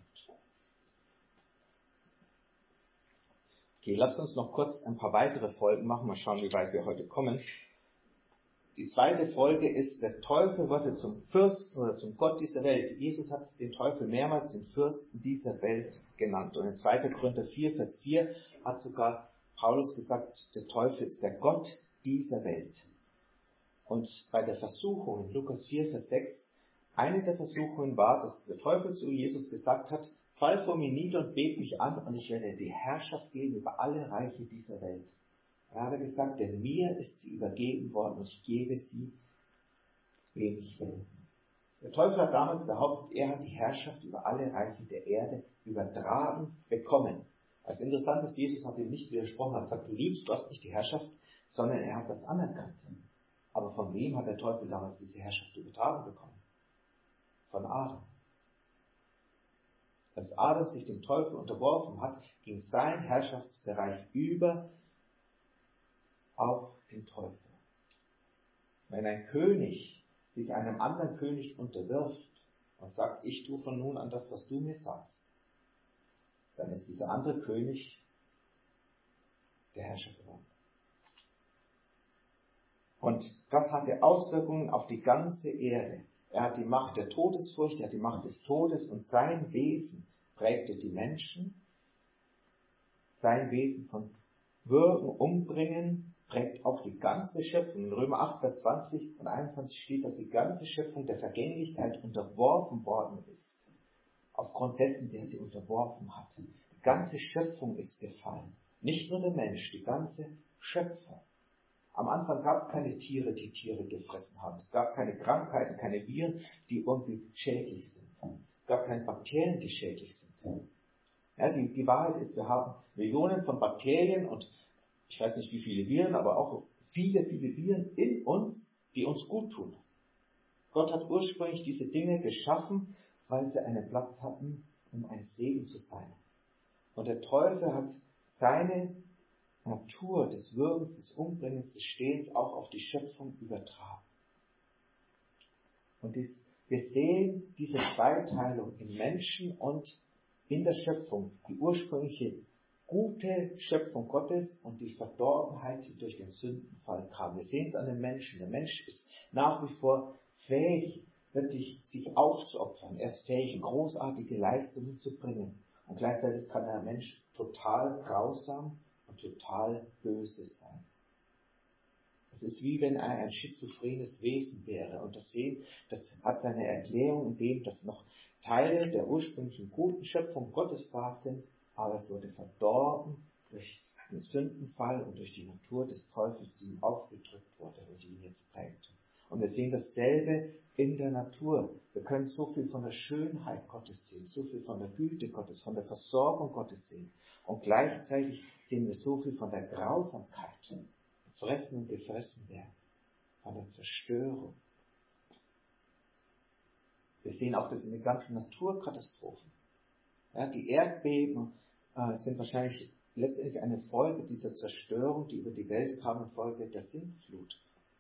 Okay, lasst uns noch kurz ein paar weitere Folgen machen. Mal schauen, wie weit wir heute kommen. Die zweite Folge ist, der Teufel wurde zum Fürsten oder zum Gott dieser Welt. Jesus hat den Teufel mehrmals den Fürsten dieser Welt genannt. Und in zweiter Korinther vier, Vers vier hat sogar Paulus gesagt, der Teufel ist der Gott dieser Welt. Und bei der Versuchung in Lukas vier, Vers sechs, eine der Versuchungen war, dass der Teufel zu Jesus gesagt hat, fall vor mir nieder und bet mich an und ich werde dir Herrschaft geben über alle Reiche dieser Welt. Er hat gesagt, denn mir ist sie übergeben worden und ich gebe sie, wem ich will. Der Teufel hat damals behauptet, er hat die Herrschaft über alle Reiche der Erde übertragen bekommen. Das Interessante ist, Jesus hat ihm nicht widersprochen, er hat gesagt, du lügst, du hast nicht die Herrschaft, sondern er hat das anerkannt. Aber von wem hat der Teufel damals diese Herrschaft übertragen bekommen? Von Adam. Als Adam sich dem Teufel unterworfen hat, ging sein Herrschaftsbereich über auf den Teufel. Wenn ein König sich einem anderen König unterwirft und sagt, ich tue von nun an das, was du mir sagst, dann ist dieser andere König der Herrscher geworden. Und das hatte Auswirkungen auf die ganze Erde. Er hat die Macht der Todesfurcht, er hat die Macht des Todes und sein Wesen prägte die Menschen. Sein Wesen von Würgen, Umbringen prägt auch die ganze Schöpfung. In Römer acht, Vers zwanzig und einundzwanzig steht, dass die ganze Schöpfung der Vergänglichkeit unterworfen worden ist. Aufgrund dessen, der sie unterworfen hat. Die ganze Schöpfung ist gefallen. Nicht nur der Mensch, die ganze Schöpfung. Am Anfang gab es keine Tiere, die Tiere gefressen haben. Es gab keine Krankheiten, keine Viren, die irgendwie schädlich sind. Es gab keine Bakterien, die schädlich sind. Ja, die, die Wahrheit ist, wir haben Millionen von Bakterien und ich weiß nicht wie viele Viren, aber auch viele, viele Viren in uns, die uns gut tun. Gott hat ursprünglich diese Dinge geschaffen, weil sie einen Platz hatten, um ein Segen zu sein. Und der Teufel hat seine Natur des Würgens, des Umbringens, des Stehens auch auf die Schöpfung übertragen. Und dies, wir sehen diese Zweiteilung im Menschen und in der Schöpfung, die ursprüngliche gute Schöpfung Gottes und die Verdorbenheit, die durch den Sündenfall kam. Wir sehen es an den Menschen. Der Mensch ist nach wie vor fähig, wirklich sich aufzuopfern. Er ist fähig, großartige Leistungen zu bringen. Und gleichzeitig kann der Mensch total grausam und total böse sein. Es ist wie wenn er ein schizophrenes Wesen wäre. Und das sehen, das hat seine Erklärung in dem, dass noch Teile der ursprünglichen guten Schöpfung Gottes da sind, aber es wurde verdorben durch den Sündenfall und durch die Natur des Teufels, die ihm aufgedrückt wurde und die ihn jetzt prägte. Und wir sehen dasselbe in der Natur. Wir können so viel von der Schönheit Gottes sehen, so viel von der Güte Gottes, von der Versorgung Gottes sehen. Und gleichzeitig sehen wir so viel von der Grausamkeit, fressen und gefressen werden, von der Zerstörung. Wir sehen auch das in den ganzen Naturkatastrophen. Ja, die Erdbeben äh, sind wahrscheinlich letztendlich eine Folge dieser Zerstörung, die über die Welt kam, infolge der Sintflut.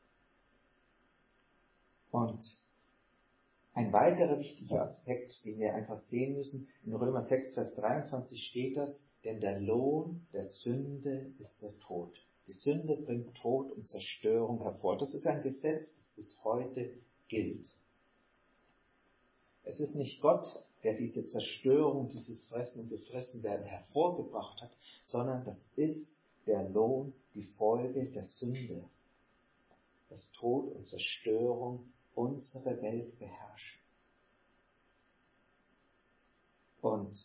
Und ein weiterer wichtiger Aspekt, den wir einfach sehen müssen, in Römer sechs, Vers dreiundzwanzig steht das, denn der Lohn der Sünde ist der Tod. Die Sünde bringt Tod und Zerstörung hervor. Das ist ein Gesetz, das bis heute gilt. Es ist nicht Gott, der diese Zerstörung, dieses Fressen und Gefressenwerden hervorgebracht hat, sondern das ist der Lohn, die Folge der Sünde, dass Tod und Zerstörung unsere Welt beherrschen. Und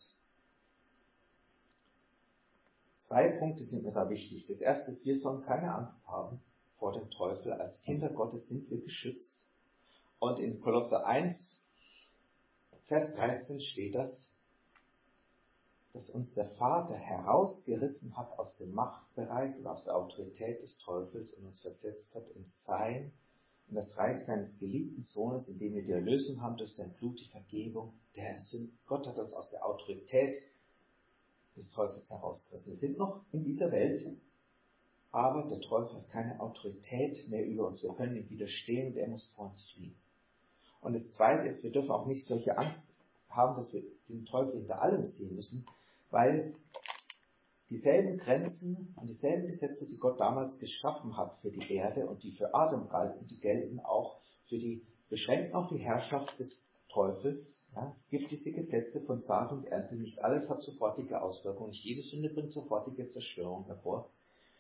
zwei Punkte sind mir da wichtig. Das erste ist, wir sollen keine Angst haben vor dem Teufel. Als Kinder Gottes sind wir geschützt. Und in Kolosser eins, Vers dreizehn steht das, dass uns der Vater herausgerissen hat aus dem Machtbereich und aus der Autorität des Teufels und uns versetzt hat in sein, in das Reich seines geliebten Sohnes, in dem wir die Erlösung haben durch sein Blut, die Vergebung der Sünden. Gott hat uns aus der Autorität des Teufels herausgerissen. Wir sind noch in dieser Welt, aber der Teufel hat keine Autorität mehr über uns. Wir können ihm widerstehen und er muss vor uns fliehen. Und das Zweite ist, wir dürfen auch nicht solche Angst haben, dass wir den Teufel hinter allem sehen müssen, weil dieselben Grenzen und dieselben Gesetze, die Gott damals geschaffen hat für die Erde und die für Adam galten, die gelten auch für die, beschränkt auf die Herrschaft des Teufels. Ja, es gibt diese Gesetze von Saat und Ernte, nicht alles hat sofortige Auswirkungen, nicht jede Sünde bringt sofortige Zerstörung hervor.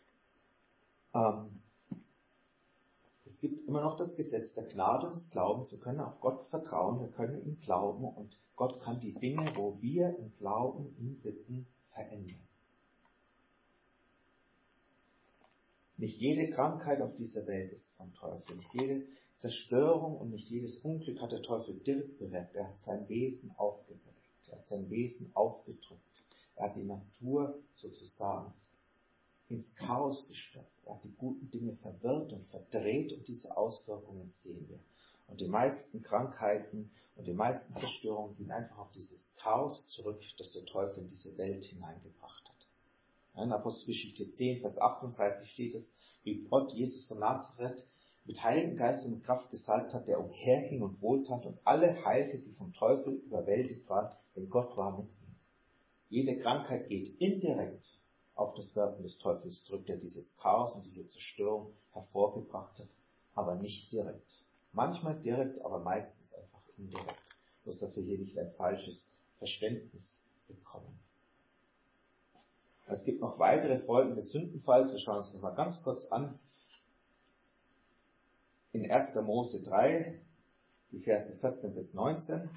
Ähm, es gibt immer noch das Gesetz der Gnade und des Glaubens. Wir können auf Gott vertrauen, wir können ihm glauben und Gott kann die Dinge, wo wir im Glauben ihn bitten, verändern. Nicht jede Krankheit auf dieser Welt ist vom Teufel. Nicht jede Zerstörung und nicht jedes Unglück hat der Teufel direkt bewirkt. Er hat sein Wesen aufgeweckt. Er hat sein Wesen aufgedrückt. Er hat die Natur sozusagen ins Chaos gestürzt. Er hat die guten Dinge verwirrt und verdreht und diese Auswirkungen sehen wir. Und die meisten Krankheiten und die meisten Zerstörungen gehen einfach auf dieses Chaos zurück, das der Teufel in diese Welt hineingebracht hat. In Apostelgeschichte zehn, Vers achtunddreißig steht es, wie Gott Jesus von Nazareth mit Heiligen Geist und mit Kraft gesalbt hat, der umherging und wohltat und alle heilte, die vom Teufel überwältigt waren, denn Gott war mit ihm. Jede Krankheit geht indirekt auf das Wirken des Teufels zurück, der dieses Chaos und diese Zerstörung hervorgebracht hat, aber nicht direkt. Manchmal direkt, aber meistens einfach indirekt. Bloß, dass wir hier nicht ein falsches Verständnis bekommen. Es gibt noch weitere Folgen des Sündenfalls. Wir schauen uns das mal ganz kurz an. In erster Mose drei, die Verse vierzehn bis neunzehn.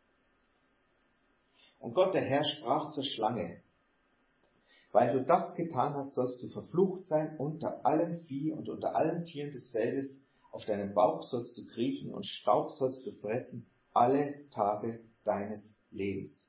Und Gott, der Herr, sprach zur Schlange: Weil du das getan hast, sollst du verflucht sein unter allem Vieh und unter allen Tieren des Feldes. Auf deinem Bauch sollst du kriechen und Staub sollst du fressen alle Tage deines Lebens.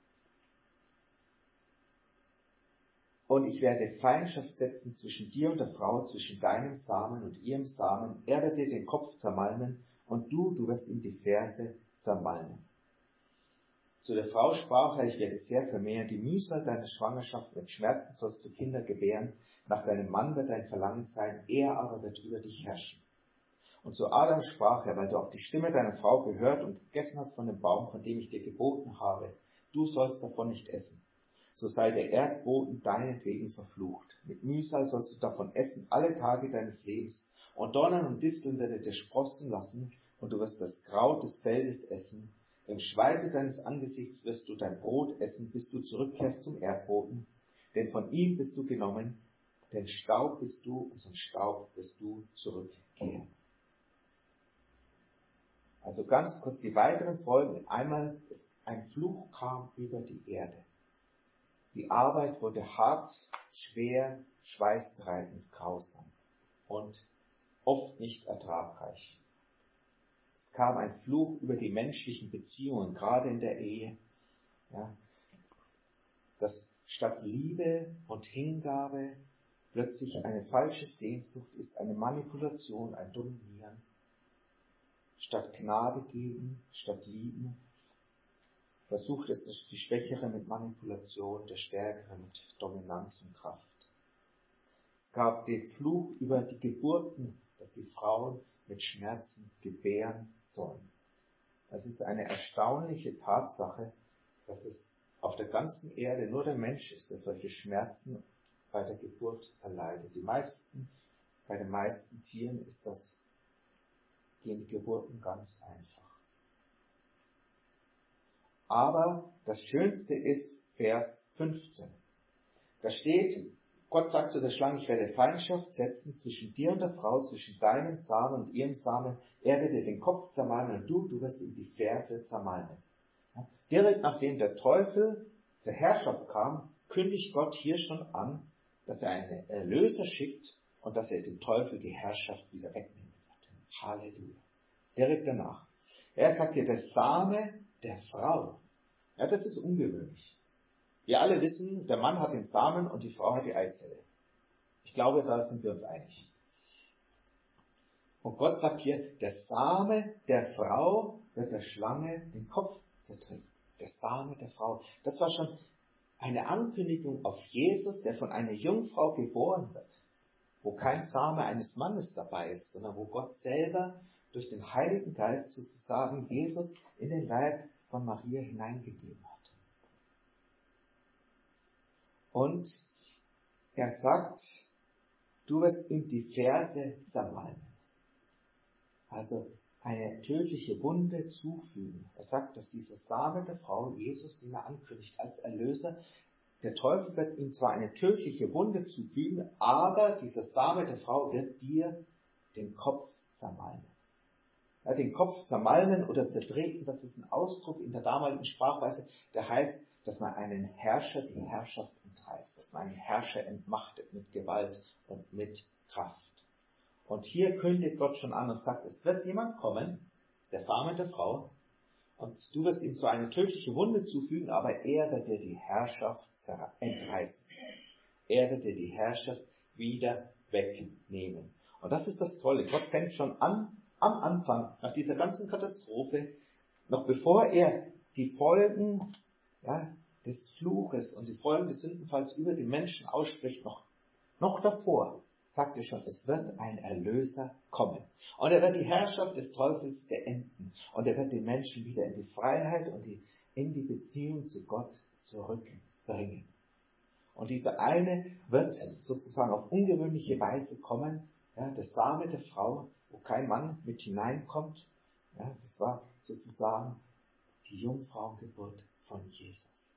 Und ich werde Feindschaft setzen zwischen dir und der Frau, zwischen deinem Samen und ihrem Samen. Er wird dir den Kopf zermalmen und du, du wirst ihm die Ferse zermalmen. Zu der Frau sprach er: Ich werde sehr vermehren die Mühsal deiner Schwangerschaft, mit Schmerzen sollst du Kinder gebären. Nach deinem Mann wird dein Verlangen sein, er aber wird über dich herrschen. Und zu Adam sprach er: Weil du auf die Stimme deiner Frau gehört und gegessen hast von dem Baum, von dem ich dir geboten habe, du sollst davon nicht essen. So sei der Erdboden deinetwegen verflucht. Mit Mühsal sollst du davon essen alle Tage deines Lebens. Und Dornen und Disteln wird er dir sprossen lassen, und du wirst das Kraut des Feldes essen. Im Schweiße deines Angesichts wirst du dein Brot essen, bis du zurückkehrst zum Erdboden. Denn von ihm bist du genommen, denn Staub bist du, und zum Staub wirst du zurückkehren. Also ganz kurz die weiteren Folgen. Einmal, ein Fluch kam über die Erde. Die Arbeit wurde hart, schwer, schweißtreibend, grausam und oft nicht ertragreich. Es kam ein Fluch über die menschlichen Beziehungen, gerade in der Ehe, ja, dass statt Liebe und Hingabe plötzlich eine falsche Sehnsucht ist, eine Manipulation, ein Dominieren. Statt Gnade geben, statt lieben, versucht es die Schwächere mit Manipulation, der Stärkere mit Dominanz und Kraft. Es gab den Fluch über die Geburten, dass die Frauen mit Schmerzen gebären sollen. Es ist eine erstaunliche Tatsache, dass es auf der ganzen Erde nur der Mensch ist, der solche Schmerzen bei der Geburt erleidet. Die meisten, bei den meisten Tieren ist das, gehen die Geburten ganz einfach. Aber das Schönste ist Vers fünfzehn. Da steht, Gott sagt zu der Schlange, ich werde Feindschaft setzen zwischen dir und der Frau, zwischen deinem Samen und ihrem Samen. Er wird dir den Kopf zermalmen und du, du wirst ihm die Ferse zermalmen. Ja, direkt nachdem der Teufel zur Herrschaft kam, kündigt Gott hier schon an, dass er einen Erlöser schickt und dass er dem Teufel die Herrschaft wieder wegnehmen wird. Halleluja. Direkt danach. Er sagt hier, der Same der Frau. Ja, das ist ungewöhnlich. Wir alle wissen, der Mann hat den Samen und die Frau hat die Eizelle. Ich glaube, da sind wir uns einig. Und Gott sagt hier, der Same der Frau wird der Schlange den Kopf zertreten. Der Same der Frau. Das war schon eine Ankündigung auf Jesus, der von einer Jungfrau geboren wird, wo kein Same eines Mannes dabei ist, sondern wo Gott selber durch den Heiligen Geist sozusagen Jesus in den Leib von Maria hineingegeben hat. Und er sagt, du wirst ihm die Ferse zermalmen. Also eine tödliche Wunde zufügen. Er sagt, dass dieser Same der Frau Jesus, den er ankündigt als Erlöser, der Teufel wird ihm zwar eine tödliche Wunde zufügen, aber dieser Same der Frau wird dir den Kopf zermalmen. Ja, den Kopf zermalmen oder zertreten, das ist ein Ausdruck in der damaligen Sprachweise, der heißt, dass man einen Herrscher die Herrschaft entreißt, dass man einen Herrscher entmachtet mit Gewalt und mit Kraft. Und hier kündigt Gott schon an und sagt, es wird jemand kommen, der Same der Frau, und du wirst ihm so eine tödliche Wunde zufügen, aber er wird dir die Herrschaft entreißen. Er wird dir die Herrschaft wieder wegnehmen. Und das ist das Tolle. Gott fängt schon an, am Anfang, nach dieser ganzen Katastrophe, noch bevor er die Folgen ja, des Fluches und die Folgen des Sündenfalls über die Menschen ausspricht, noch, noch davor, sagt er schon, es wird ein Erlöser kommen. Und er wird die Herrschaft des Teufels beenden. Und er wird die Menschen wieder in die Freiheit und die, in die Beziehung zu Gott zurückbringen. Und dieser eine wird sozusagen auf ungewöhnliche Weise kommen, ja, der Same der Frau, wo kein Mann mit hineinkommt. Ja, das war sozusagen die Jungfrauengeburt von Jesus.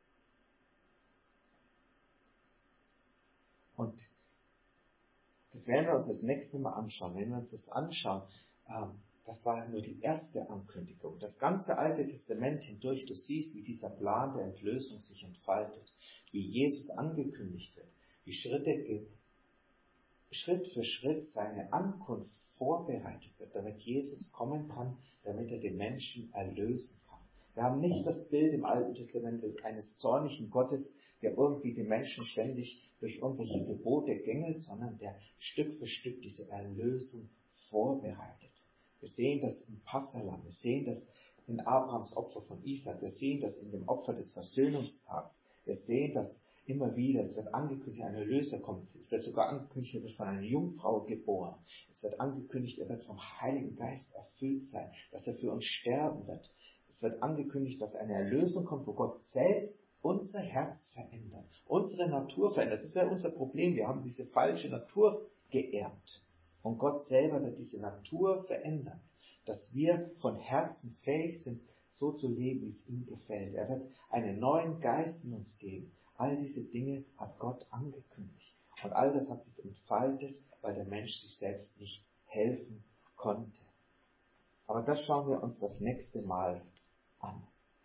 Und das werden wir uns das nächste Mal anschauen. Wenn wir uns das anschauen, ähm, das war nur die erste Ankündigung. Das ganze Alte Testament hindurch, du siehst, wie dieser Plan der Entlösung sich entfaltet, wie Jesus angekündigt wird, wie Schritte, Schritt für Schritt seine Ankunft vorbereitet wird, damit Jesus kommen kann, damit er den Menschen erlösen kann. Wir haben nicht das Bild im Alten Testament eines zornigen Gottes, der irgendwie die Menschen ständig durch irgendwelche Gebote gängelt, sondern der Stück für Stück diese Erlösung vorbereitet. Wir sehen das im Passalam, wir sehen das in Abrahams Opfer von Isaac, wir sehen das in dem Opfer des Versöhnungstags, wir sehen das immer wieder, es wird angekündigt, ein Erlöser kommt, es wird sogar angekündigt, er wird von einer Jungfrau geboren, es wird angekündigt, er wird vom Heiligen Geist erfüllt sein, dass er für uns sterben wird. Es wird angekündigt, dass eine Erlösung kommt, wo Gott selbst unser Herz verändert, unsere Natur verändert. Das ist ja unser Problem. Wir haben diese falsche Natur geerbt. Und Gott selber wird diese Natur verändern, dass wir von Herzen fähig sind, so zu leben, wie es ihm gefällt. Er wird einen neuen Geist in uns geben. All diese Dinge hat Gott angekündigt. Und all das hat sich entfaltet, weil der Mensch sich selbst nicht helfen konnte. Aber das schauen wir uns das nächste Mal an.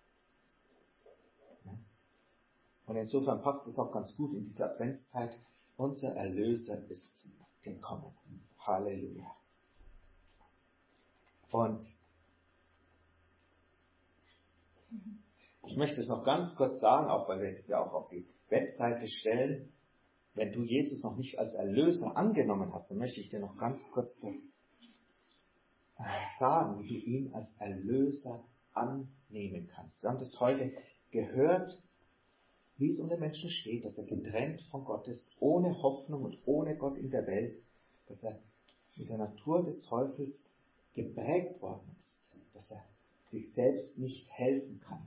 Und insofern passt es auch ganz gut in diese Adventszeit. Unser Erlöser ist gekommen. Halleluja. Und ich möchte es noch ganz kurz sagen, auch weil wir es ja auch auf die Webseite stellen, wenn du Jesus noch nicht als Erlöser angenommen hast, dann möchte ich dir noch ganz kurz das sagen, wie du ihn als Erlöser annehmen kannst. Wir haben das heute gehört, wie es um den Menschen steht, dass er getrennt von Gott ist, ohne Hoffnung und ohne Gott in der Welt, dass er mit der Natur des Teufels geprägt worden ist, dass er sich selbst nicht helfen kann.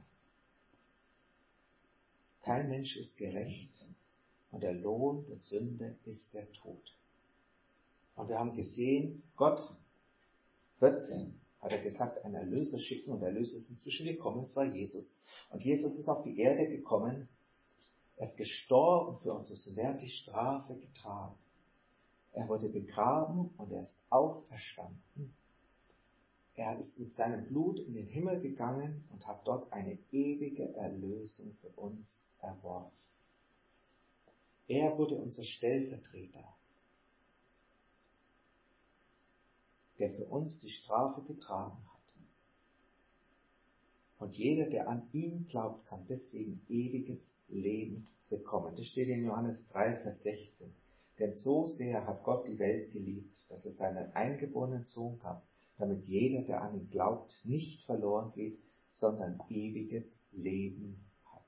Kein Mensch ist gerecht und der Lohn der Sünde ist der Tod. Und wir haben gesehen, Gott wird, hat er gesagt, einen Erlöser schicken und der Erlöser ist inzwischen gekommen, es war Jesus. Und Jesus ist auf die Erde gekommen, er ist gestorben für unsere Sünde, er hat die Strafe getragen. Er wurde begraben und er ist auferstanden. Er ist mit seinem Blut in den Himmel gegangen und hat dort eine ewige Erlösung für uns erworben. Er wurde unser Stellvertreter, der für uns die Strafe getragen hat. Und jeder, der an ihn glaubt, kann deswegen ewiges Leben bekommen. Das steht in Johannes drei, Vers sechzehn. Denn so sehr hat Gott die Welt geliebt, dass es seinen eingeborenen Sohn gab, damit jeder, der an ihn glaubt, nicht verloren geht, sondern ewiges Leben hat.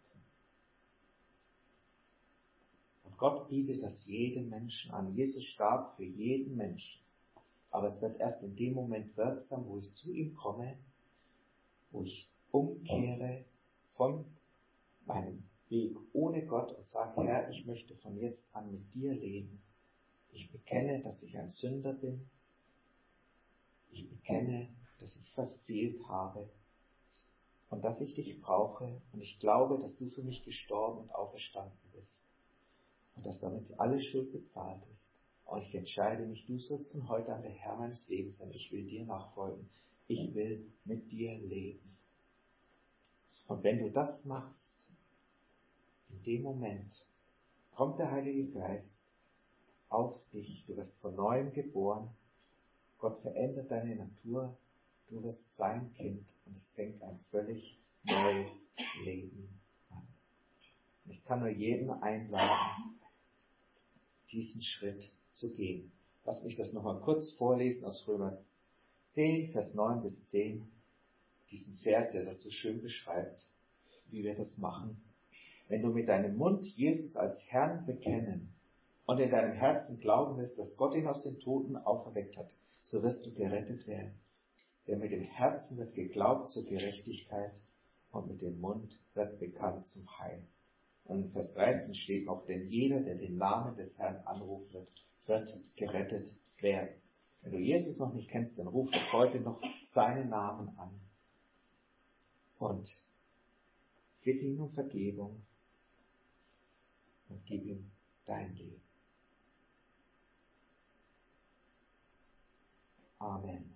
Und Gott bietet das jedem Menschen an. Jesus starb für jeden Menschen. Aber es wird erst in dem Moment wirksam, wo ich zu ihm komme, wo ich umkehre von meinem Weg ohne Gott und sage, Herr, ich möchte von jetzt an mit dir leben. Ich bekenne, dass ich ein Sünder bin. Ich bekenne, dass ich verfehlt habe und dass ich dich brauche. Und ich glaube, dass du für mich gestorben und auferstanden bist und dass damit alle Schuld bezahlt ist. Und ich entscheide mich, du sollst von heute an der Herr meines Lebens sein. Ich will dir nachfolgen. Ich will mit dir leben. Und wenn du das machst, in dem Moment kommt der Heilige Geist auf dich. Du wirst von neuem geboren. Gott verändert deine Natur. Du wirst sein Kind und es fängt ein völlig neues Leben an. Ich kann nur jeden einladen, diesen Schritt zu gehen. Lass mich das nochmal kurz vorlesen aus Römer zehn, Vers neun bis zehn. Diesen Vers, der das so schön beschreibt, wie wir das machen. Wenn du mit deinem Mund Jesus als Herrn bekennen und in deinem Herzen glauben wirst, dass Gott ihn aus den Toten auferweckt hat, so wirst du gerettet werden. Denn mit dem Herzen wird geglaubt zur Gerechtigkeit und mit dem Mund wird bekannt zum Heil. Und in Vers dreizehn steht noch, denn jeder, der den Namen des Herrn anrufen wird, wird gerettet werden. Wenn du Jesus noch nicht kennst, dann ruf doch heute noch seinen Namen an. Und bitte ihn um Vergebung und gib ihm dein Leben. Amen.